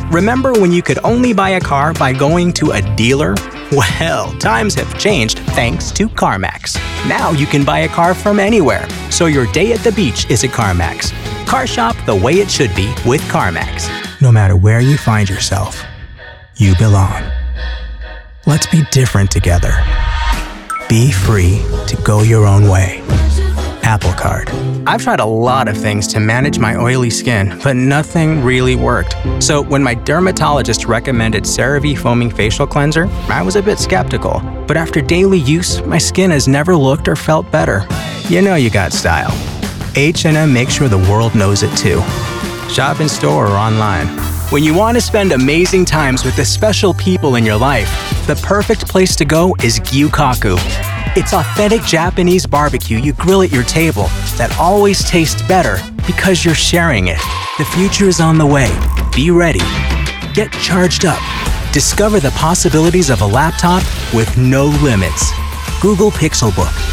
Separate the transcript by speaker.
Speaker 1: Remember when you could only buy a car by going to a dealer? Well, times have changed thanks to CarMax. Now you can buy a car from anywhere, so your day at the beach is at CarMax. Car shop the way it should be with CarMax. No matter where you find yourself, you belong. Let's be different together. Be free to go your own way. Apple Card. I've tried a lot of things to manage my oily skin, but nothing really worked. So when my dermatologist recommended CeraVe Foaming Facial Cleanser, I was a bit skeptical. But after daily use, my skin has never looked or felt better. You know you got style. H&M makes sure the world knows it too. Shop in store or online. When you want to spend amazing times with the special people in your life, the perfect place to go is Gyukaku. It's authentic Japanese barbecue you grill at your table that always tastes better because you're sharing it. The future is on the way. Be ready. Get charged up. Discover the possibilities of a laptop with no limits. Google Pixelbook.